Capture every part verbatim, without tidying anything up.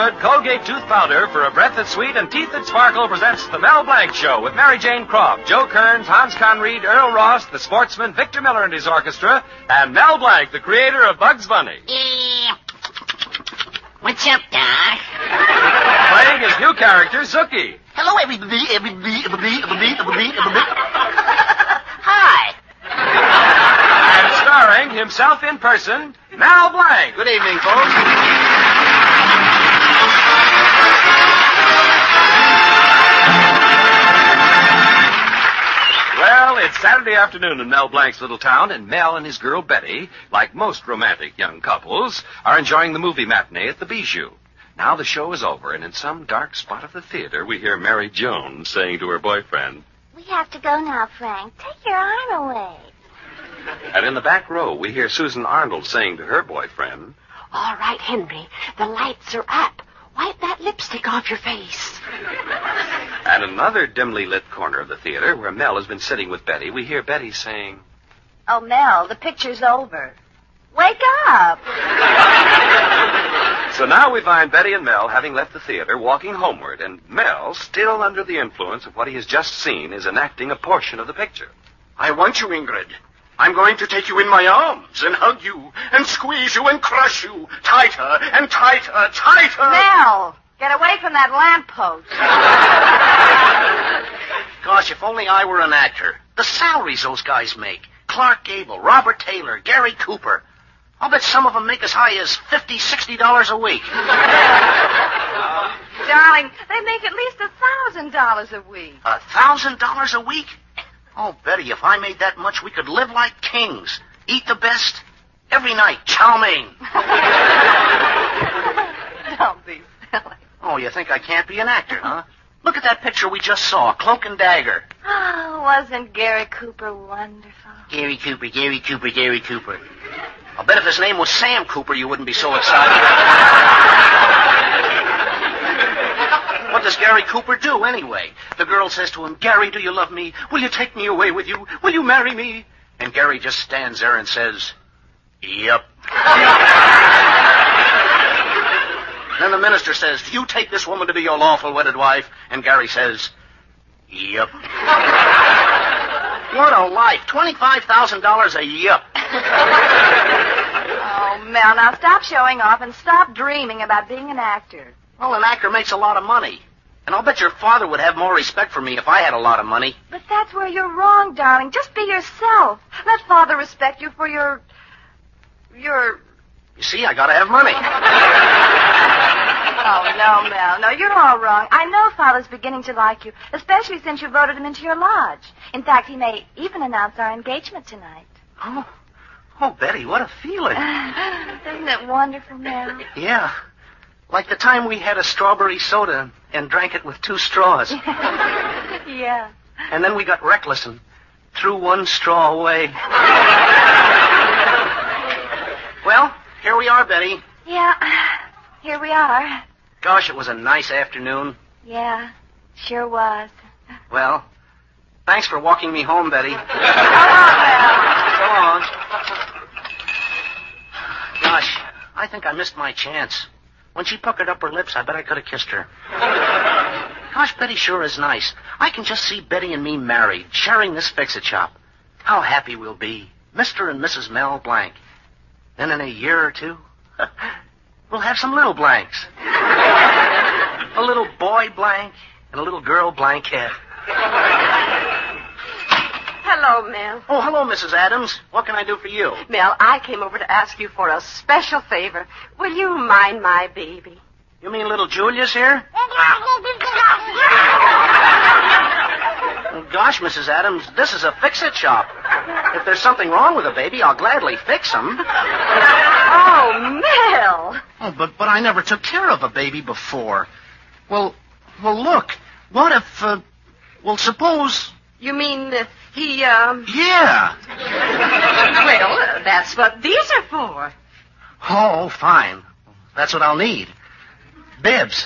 good Colgate tooth powder for a breath that's sweet and teeth that sparkle presents the Mel Blanc Show with Mary Jane Croft, Joe Kearns, Hans Conried, Earl Ross, the sportsman, Victor Miller and his orchestra, and Mel Blanc, the creator of Bugs Bunny. Yeah. What's up, Doc? Playing his new character, Zookie. Hello, everybody, everybody, everybody, everybody, everybody, everybody. Hi. And starring himself in person, Mel Blanc. Good evening, folks. Well, it's Saturday afternoon in Mel Blanc's little town, and Mel and his girl Betty, like most romantic young couples, are enjoying the movie matinee at the Bijou. Now the show is over, and in some dark spot of the theater, we hear Mary Jones saying to her boyfriend, "We have to go now, Frank. Take your arm away." And in the back row, we hear Susan Arnold saying to her boyfriend, "All right, Henry, the lights are up. Wipe that lipstick off your face." And in another dimly lit corner of the theater, where Mel has been sitting with Betty, we hear Betty saying, "Oh, Mel, the picture's over. Wake up." So now we find Betty and Mel, having left the theater, walking homeward, and Mel, still under the influence of what he has just seen, is enacting a portion of the picture. I want you, Ingrid. I'm going to take you in my arms and hug you and squeeze you and crush you tighter and tighter, tighter. Mel, get away from that lamppost. Gosh, if only I were an actor. The salaries those guys make. Clark Gable, Robert Taylor, Gary Cooper. I'll bet some of them make as high as fifty dollars, sixty dollars a week. Darling, they make at least a thousand dollars a week. A thousand dollars a week? Oh, Betty, if I made that much, we could live like kings. Eat the best. Every night, chow mein. Don't be silly. Oh, you think I can't be an actor, huh? Look at that picture we just saw, Cloak and Dagger. Oh, wasn't Gary Cooper wonderful? Gary Cooper, Gary Cooper, Gary Cooper. I'll bet if his name was Sam Cooper, you wouldn't be so excited. What does Gary Cooper do, anyway? The girl says to him, "Gary, do you love me? Will you take me away with you? Will you marry me?" And Gary just stands there and says, "Yep." Then the minister says, "Do you take this woman to be your lawful wedded wife?" And Gary says, "Yep." What a life. twenty-five thousand dollars a yep. Oh, Mel, now stop showing off and stop dreaming about being an actor. Well, an actor makes a lot of money. And I'll bet your father would have more respect for me if I had a lot of money. But that's where you're wrong, darling. Just be yourself. Let Father respect you for your... your... You see, I gotta have money. Oh, no, Mel. No, you're all wrong. I know Father's beginning to like you, especially since you voted him into your lodge. In fact, he may even announce our engagement tonight. Oh, oh, Betty, what a feeling. Isn't it wonderful, Mel? Yeah. Like the time we had a strawberry soda and drank it with two straws. Yeah. And then we got reckless and threw one straw away. Well, here we are, Betty. Yeah, here we are. Gosh, it was a nice afternoon. Yeah, sure was. Well, thanks for walking me home, Betty. So long, Mel. So long. Gosh, I think I missed my chance. When she puckered up her lips, I bet I could have kissed her. Gosh, Betty sure is nice. I can just see Betty and me married, sharing this fix-it shop. How happy we'll be. Mister and Missus Mel Blanc. Then in a year or two, we'll have some little Blancs. A little boy Blanc and a little girl Blankette. Hello, Mel. Oh, hello, Missus Adams. What can I do for you? Mel, I came over to ask you for a special favor. Will you mind my baby? You mean little Julius here? Oh, gosh, Missus Adams, this is a fix-it shop. If there's something wrong with the baby, I'll gladly fix him. Oh, Mel. Oh, but but I never took care of a baby before. Well, well, look. What if, uh, well, suppose... You mean uh, he, um... Yeah. Well, uh, that's what these are for. Oh, fine. That's what I'll need. Bibs.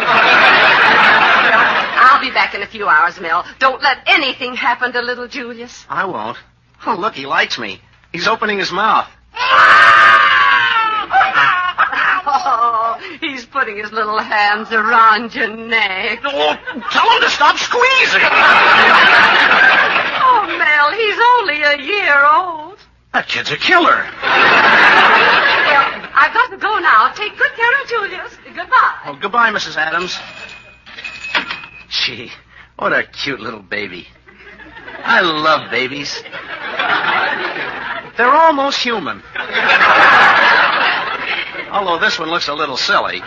I'll be back in a few hours, Mel. Don't let anything happen to little Julius. I won't. Oh, look, he likes me. He's opening his mouth. Oh, He's putting his little hands around your neck. Oh, tell him to stop squeezing. Oh, Mel, he's only a year old. That kid's a killer. Well, I've got to go now. Take good care of Julius. Goodbye. Oh, goodbye, Missus Adams. Gee, what a cute little baby. I love babies. They're almost human. Although this one looks a little silly.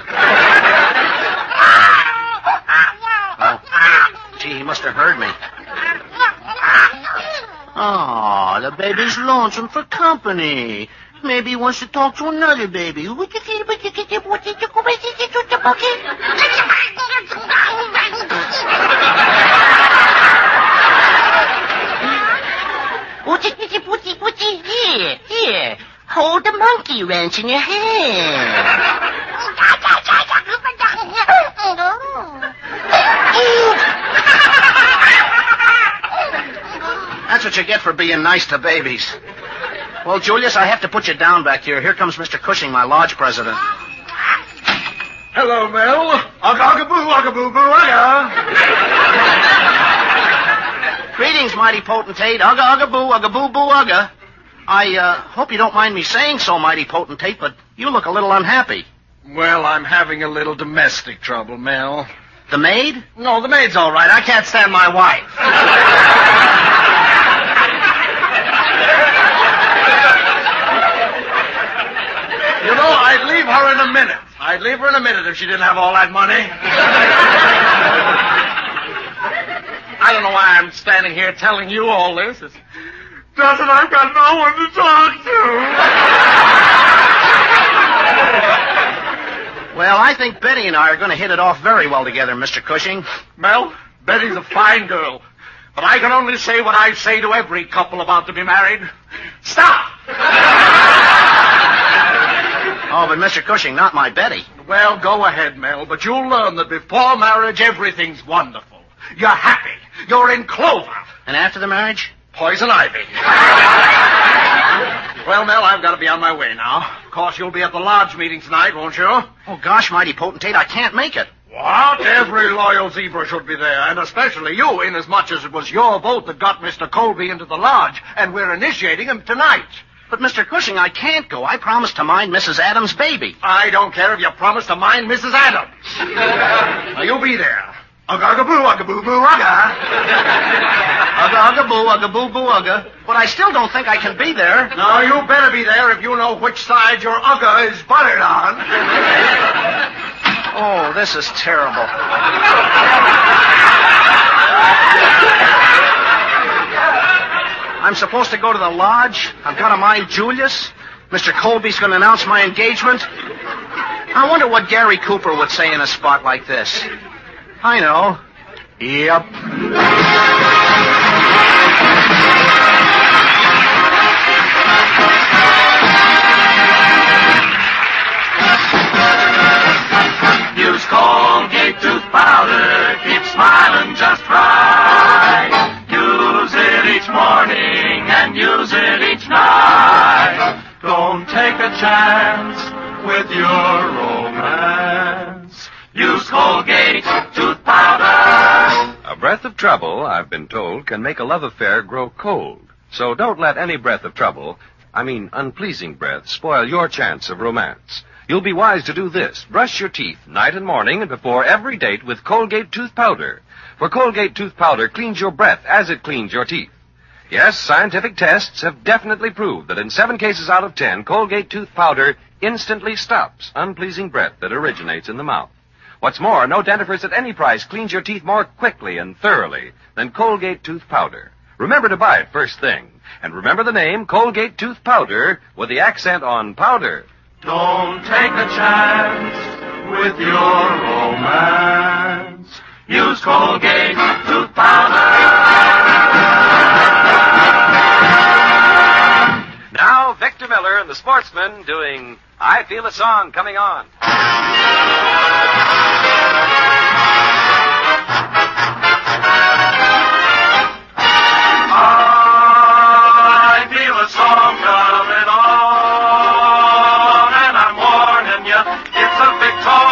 Oh, gee, he must have heard me. Oh, the baby's lonesome for company. Maybe he wants to talk to another baby. Here, here. Hold the monkey wrench in your hand. That's what you get for being nice to babies. Well, Julius, I have to put you down back here. Here comes Mister Cushing, my lodge president. Hello, Mel. Ugga, ugga, boo, ugga, boo, boo, ugga. Greetings, mighty potentate. Ugga, ugga, boo, ugga, boo, boo, ugga. I uh, hope you don't mind me saying so, mighty potentate, but you look a little unhappy. Well, I'm having a little domestic trouble, Mel. The maid? No, the maid's all right. I can't stand my wife. You know, I'd leave her in a minute. I'd leave her in a minute if she didn't have all that money. I don't know why I'm standing here telling you all this. It's just that I've got no one to talk to. Well, I think Betty and I are going to hit it off very well together, Mister Cushing. Mel, Betty's a fine girl. But I can only say what I say to every couple about to be married. Stop! Oh, but Mister Cushing, not my Betty. Well, go ahead, Mel, but you'll learn that before marriage, everything's wonderful. You're happy. You're in clover. And after the marriage? Poison ivy. Well, Mel, I've got to be on my way now. Of course, you'll be at the lodge meeting tonight, won't you? Oh, gosh, mighty potentate, I can't make it. What? Every loyal zebra should be there, and especially you, inasmuch as it was your vote that got Mister Colby into the lodge, and we're initiating him tonight. But, Mister Cushing, I can't go. I promised to mind Missus Adams' baby. I don't care if you promise to mind Missus Adams. Now, you'll be there. Ugga, ugga, boo, ugga, boo, boo, ugga. Ugga, ugga, boo, ugga, boo, boo, ugga. But I still don't think I can be there. No, you better be there if you know which side your ugga is buttered on. Oh, this is terrible. I'm supposed to go to the lodge. I've got to mind Julius. Mister Colby's going to announce my engagement. I wonder what Gary Cooper would say in a spot like this. I know. Yep. Use Colgate tooth powder. Keep smiling just right. Use it each morning and use it each night. Don't take a chance with your romance. Use Colgate tooth powder. A breath of trouble, I've been told, can make a love affair grow cold. So don't let any breath of trouble, I mean unpleasing breath, spoil your chance of romance. You'll be wise to do this. Brush your teeth night and morning and before every date with Colgate tooth powder. For Colgate tooth powder cleans your breath as it cleans your teeth. Yes, scientific tests have definitely proved that in seven cases out of ten, Colgate tooth powder instantly stops unpleasing breath that originates in the mouth. What's more, no dentifrice at any price cleans your teeth more quickly and thoroughly than Colgate tooth powder. Remember to buy it first thing. And remember the name Colgate tooth powder with the accent on powder. Don't take a chance with your romance. Use Colgate tooth powder. Now, Victor Miller and the Sportsmen doing I Feel a Song Coming On. I feel a song coming on, and I'm warning you, it's a victorious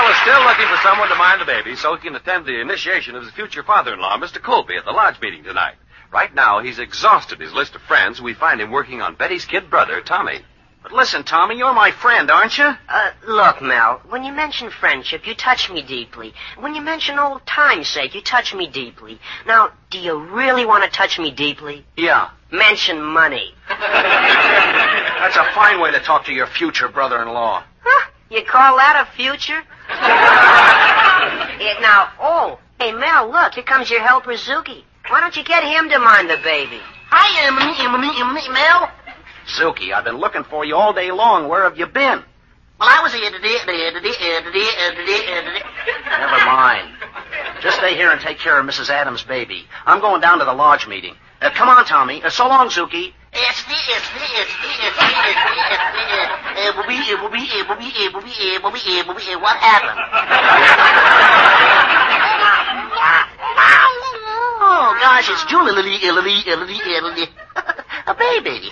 is still looking for someone to mind the baby so he can attend the initiation of his future father-in-law, Mister Colby, at the lodge meeting tonight. Right now, he's exhausted his list of friends. We find him working on Betty's kid brother, Tommy. But listen, Tommy, you're my friend, aren't you? Uh, look, Mel, when you mention friendship, you touch me deeply. When you mention old time's sake, you touch me deeply. Now, do you really want to touch me deeply? Yeah. Mention money. That's a fine way to talk to your future brother-in-law. Huh? You call that a future? Yeah, now, oh, hey, Mel, look, here comes your helper, Zuki. Why don't you get him to mind the baby? Hi, Emily, Emily, Emily, Mel. Zuki, I've been looking for you all day long. Where have you been? Well, I was here. Never mind. Just stay here and take care of Missus Adams' baby. I'm going down to the lodge meeting. Uh, come on, Tommy. Uh, so long, Zuki. It's the, it's the, it's the, it's the, it's the, it's the, it will be, it will be, it will be, it will be, it will be, it will be, what happened? Oh, gosh, it's Julie, Lily, Lily, Lily, Lily. A baby.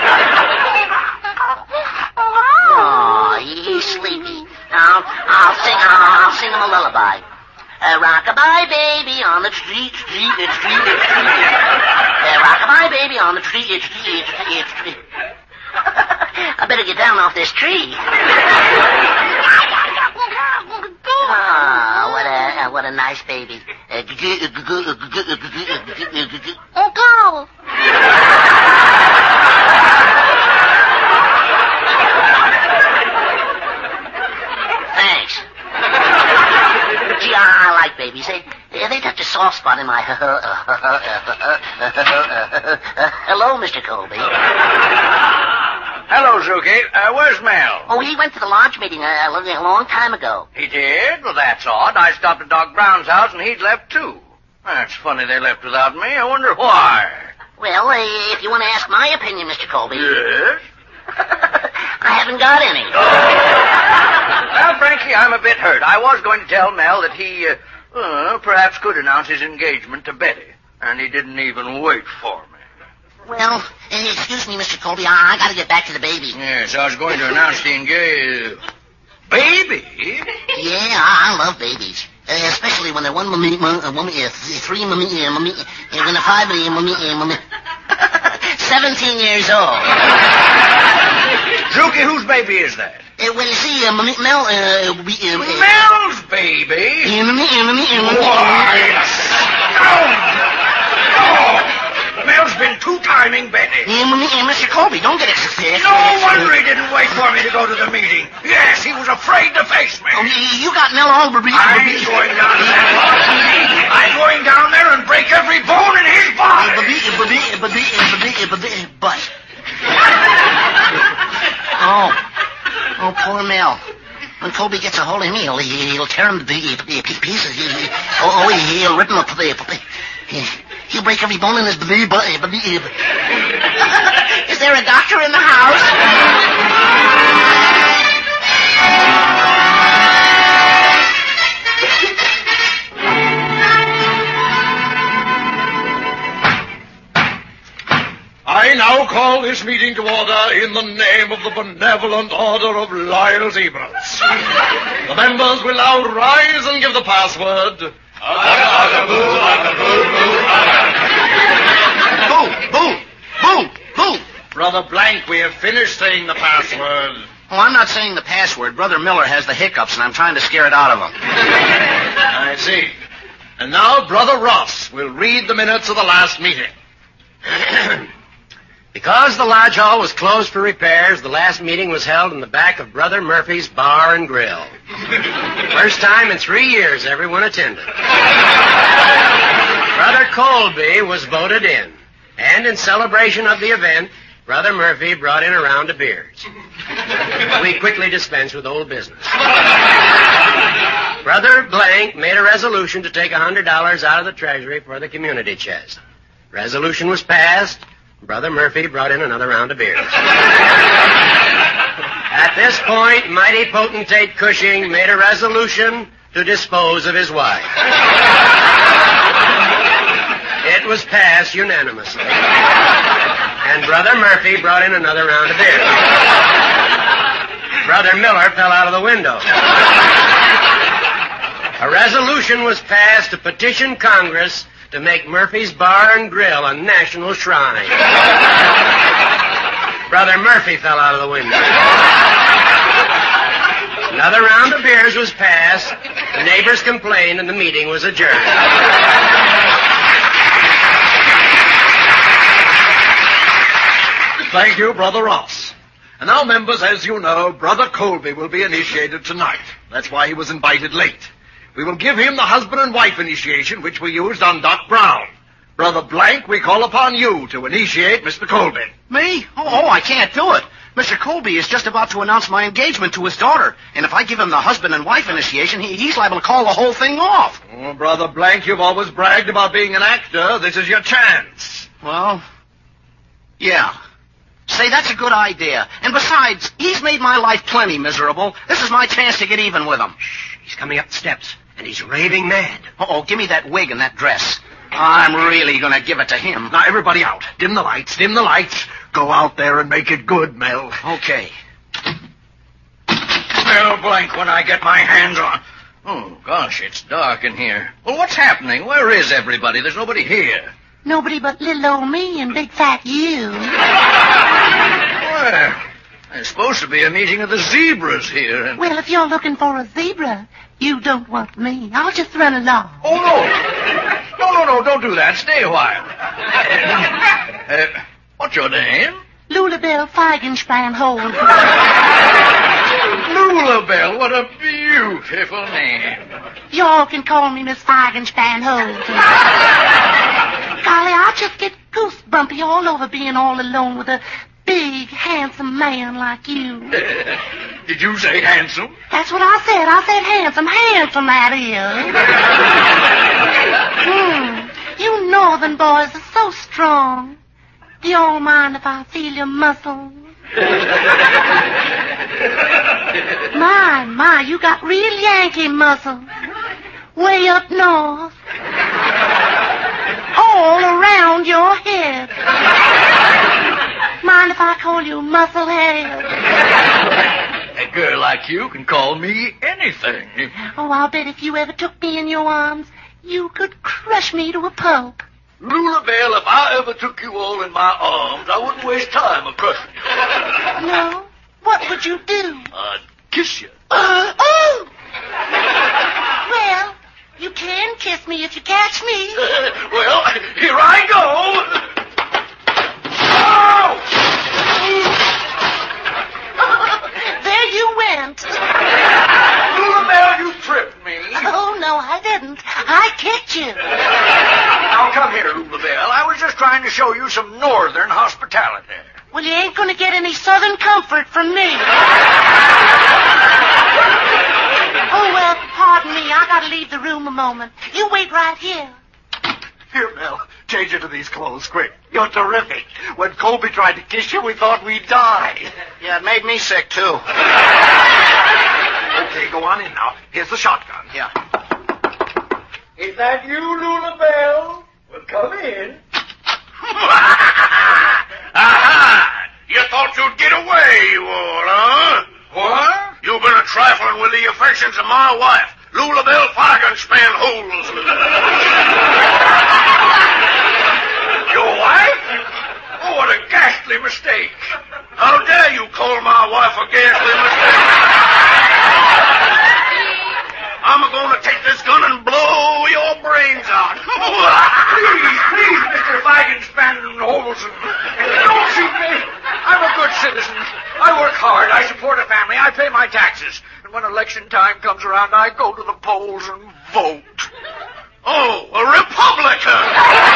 Oh, he's sleepy. I'll, I'll sing, I'll sing him a lullaby. Uh, rock-a-bye baby on the tree, tree, it's tree, it's tree. Uh, rock-a-bye baby on the tree, it's tree, it's tree, it's tree. I better get down off this tree. Ah, what a, uh, what a nice baby. Uh, oh, go. Thanks. Gee, I, I like babies. They, they touch a soft spot in my... Hello, Mister Colby. Hello, Zuki. Uh, where's Mel? Oh, he went to the lodge meeting a, a long time ago. He did? Well, that's odd. I stopped at Doc Brown's house, and he'd left, too. That's funny they left without me. I wonder why. Well, uh, if you want to ask my opinion, Mister Colby... Yes? I haven't got any. Well, frankly, I'm a bit hurt. I was going to tell Mel that he, uh, uh, perhaps could announce his engagement to Betty, and he didn't even wait for me. Well, uh, excuse me, Mister Colby, I, I got to get back to the baby. Yes, I was going to announce the engagement. Baby? Yeah, I, I love babies. Uh, especially when they're one mummy, mummy, uh, mummy uh, three mummy, uh, mummy, uh, when they're five mummy, mummy, uh, mummy. Seventeen years old. Zuki, whose baby is that? Uh, well, you see, uh, mummy, Mel, uh, we, uh, uh, Mel's baby? Uh, mummy, uh, mummy, uh, mummy. Why, no! No! Mel's been two-timing Betty. Uh, mummy, uh, Mister Colby, don't get excited. No wonder he didn't wait for me to go to the meeting. Yes, he was afraid to face me. Oh, you got Mel all baby. I'm going down to that lodge meeting. I'm going down there and break every bone in his body. But. Oh. Oh, poor Mel. When Colby gets a hold of him, he'll, he'll tear him to pieces. He, he, oh, oh, he'll rip him up. He'll break every bone in his body. Is there a doctor in the house? I now call this meeting to order in the name of the benevolent order of Lyle Zebras. The members will now rise and give the password. Boo, boo, boo, boo. Brother Blank, we have finished saying the password. Oh, I'm not saying the password. Brother Miller has the hiccups, and I'm trying to scare it out of him. I see. And now Brother Ross will read the minutes of the last meeting. Because the lodge hall was closed for repairs, the last meeting was held in the back of Brother Murphy's Bar and Grill. First time in three years everyone attended. Brother Colby was voted in, and in celebration of the event, Brother Murphy brought in a round of beers. We quickly dispensed with old business. Brother Blank made a resolution to take one hundred dollars out of the treasury for the community chest. Resolution was passed. Brother Murphy brought in another round of beers. At this point, mighty potentate Cushing made a resolution to dispose of his wife. It was passed unanimously. And Brother Murphy brought in another round of beers. Brother Miller fell out of the window. A resolution was passed to petition Congress to make Murphy's Bar and Grill a national shrine. Brother Murphy fell out of the window. Another round of beers was passed. The neighbors complained, and the meeting was adjourned. Thank you, Brother Ross. And now, members, as you know, Brother Colby will be initiated tonight. That's why he was invited late. We will give him the husband and wife initiation, which we used on Doc Brown. Brother Blank, we call upon you to initiate Mister Colby. Me? Oh, oh, I can't do it. Mister Colby is just about to announce my engagement to his daughter, and if I give him the husband and wife initiation, he, he's liable to call the whole thing off. Oh, Brother Blank, you've always bragged about being an actor. This is your chance. Well, yeah. Say, that's a good idea. And besides, he's made my life plenty miserable. This is my chance to get even with him. Shh, he's coming up the steps, and he's raving mad. Uh-oh, give me that wig and that dress. I'm really going to give it to him. Now, everybody out. Dim the lights, dim the lights. Go out there and make it good, Mel. Okay. Mel Blank when I get my hands on... Oh, gosh, it's dark in here. Well, what's happening? Where is everybody? There's nobody here. Nobody but little old me and big fat you. Well, there's supposed to be a meeting of the zebras here. And... Well, if you're looking for a zebra, you don't want me. I'll just run along. Oh, no. No, no, no, don't do that. Stay a while. uh, what's your name? Lulabelle Feigenstein Holt. Lulabelle, what a beautiful name. You all can call me Miss Feigenstein Holt. Golly, I'll just get goosebumpy all over being all alone with a big, handsome man like you. Did you say handsome? That's what I said. I said handsome. Handsome, that is. Hmm. You northern boys are so strong. Do you all mind if I feel your muscles? My, my, you got real Yankee muscles. Way up north. All around your head. Mind if I call you Musclehead? A girl like you can call me anything. Oh, I'll bet if you ever took me in your arms, you could crush me to a pulp. Lulabelle, if I ever took you all in my arms, I wouldn't waste time of crushing you. No? What would you do? I'd kiss you. Uh, oh! Well, you can kiss me if you catch me. Well, here I go. Oh! There you went. Lulabelle, you tripped me. Oh, no, I didn't. I kicked you. Now, come here, Lulabelle. I was just trying to show you some northern hospitality. Well, you ain't going to get any southern comfort from me. Oh, well, pardon me. I got to leave the room a moment. You wait right here. Here, Mel, change into these clothes, quick. You're terrific. When Colby tried to kiss you, we thought we'd die. Yeah, it made me sick, too. Okay, go on in now. Here's the shotgun. Yeah. Is that you, Lulabelle? Well, come in. Aha! You thought you'd get away, you all, huh? What? You've been a trifling with the affections of my wife, Lulabelle Feigenstein Holt. Your wife? Oh, what a ghastly mistake. How dare you call my wife a ghastly mistake? I'm going to take this gun and blow your brains out. Please, please, Mister Feigenstein Holson. Don't shoot me. I'm a good citizen. I work hard. I support a family. I pay my taxes. And when election time comes around, I go to the polls and vote. Oh, a Republican!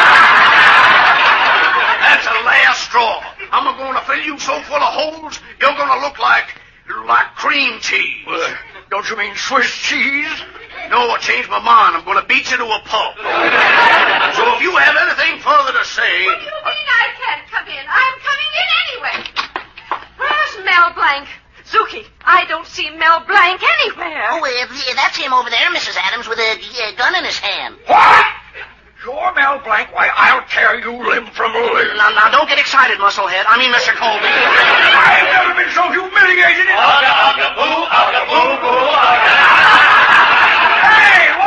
That's a last straw. I'm going to fill you so full of holes, you're going to look like, like cream cheese. Uh, don't you mean Swiss cheese? No, I changed my mind. I'm going to beat you to a pulp. So if you have anything further to say... What do you mean I can't come in? I'm coming in anyway. Where's Mel Blank? Zuki, I don't see Mel Blank anywhere. Oh, uh, that's him over there, Missus Adams, with a uh, gun in his hand. What? You're Mel Blank? Why, I'll tear you limb from limb. Now, now, don't get excited, Musclehead. I mean, Mister Colby. I've never been so humiliated in... Aga, aga, boo, aga, boo, boo, aga. Hey,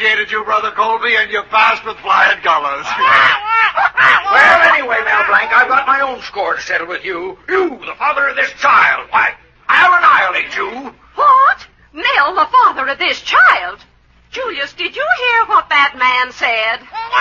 initiated you, Brother Colby, and you passed with flying colors. Well, anyway, Mel Blanc, I've got my own score to settle with you. You, the father of this child. Why, I'll annihilate you. What? Mel, the father of this child? Julius, did you hear what that man said?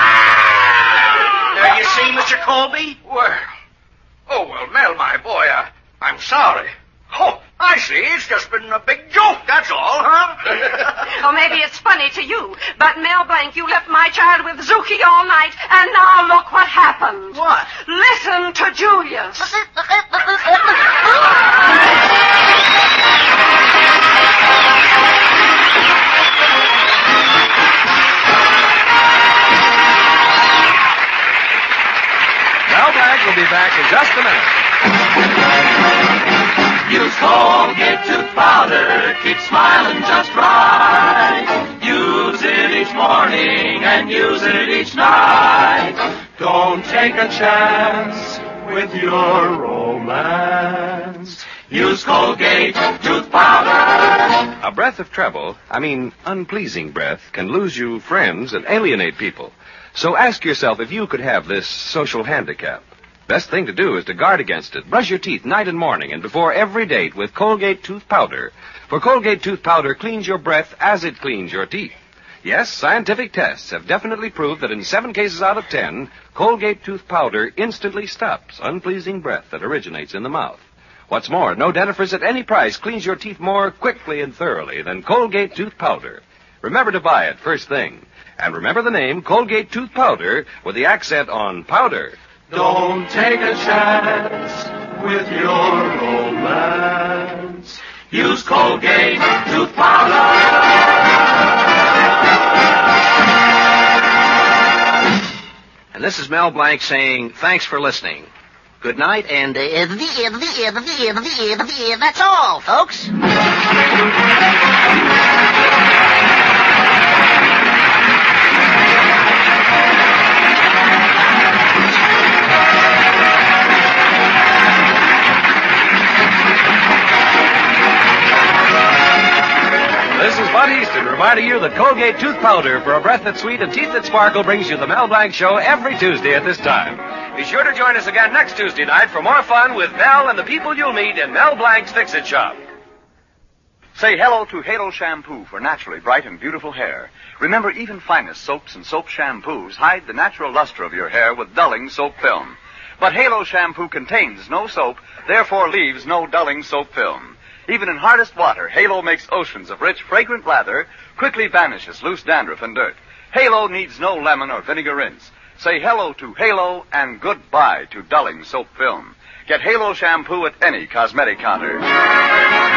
There you see, Mister Colby? Well, oh, well, Mel, my boy, uh, I'm sorry. Oh, I see. It's just been a big joke, that's all, huh? Or maybe it's funny to you, but Mel Blanc, you left my child with Zuki all night, and now look what happened. What? Listen to Julius. Mel Blanc will be back in just a minute. Use Colgate tooth powder, keep smiling just right. Use it each morning and use it each night. Don't take a chance with your romance. Use Colgate tooth powder. A breath of trouble, I mean unpleasing breath, can lose you friends and alienate people. So ask yourself if you could have this social handicap. Best thing to do is to guard against it. Brush your teeth night and morning and before every date with Colgate tooth powder. For Colgate tooth powder cleans your breath as it cleans your teeth. Yes, scientific tests have definitely proved that in seven cases out of ten, Colgate tooth powder instantly stops unpleasing breath that originates in the mouth. What's more, no dentifrice at any price cleans your teeth more quickly and thoroughly than Colgate tooth powder. Remember to buy it first thing. And remember the name Colgate tooth powder with the accent on powder. Don't take a chance with your romance. Use Colgate tooth powder. And this is Mel Blanc saying thanks for listening. Good night, and uh, The end, the end, the end, the end, the end. That's all, folks. This is Bud Easton reminding you that Colgate tooth powder for a breath that's sweet and teeth that sparkle brings you the Mel Blanc Show every Tuesday at this time. Be sure to join us again next Tuesday night for more fun with Mel and the people you'll meet in Mel Blanc's Fix-It Shop. Say hello to Halo Shampoo for naturally bright and beautiful hair. Remember, even finest soaps and soap shampoos hide the natural luster of your hair with dulling soap film. But Halo Shampoo contains no soap, therefore leaves no dulling soap film. Even in hardest water, Halo makes oceans of rich, fragrant lather, quickly vanishes loose dandruff and dirt. Halo needs no lemon or vinegar rinse. Say hello to Halo and goodbye to dulling soap film. Get Halo Shampoo at any cosmetic counter.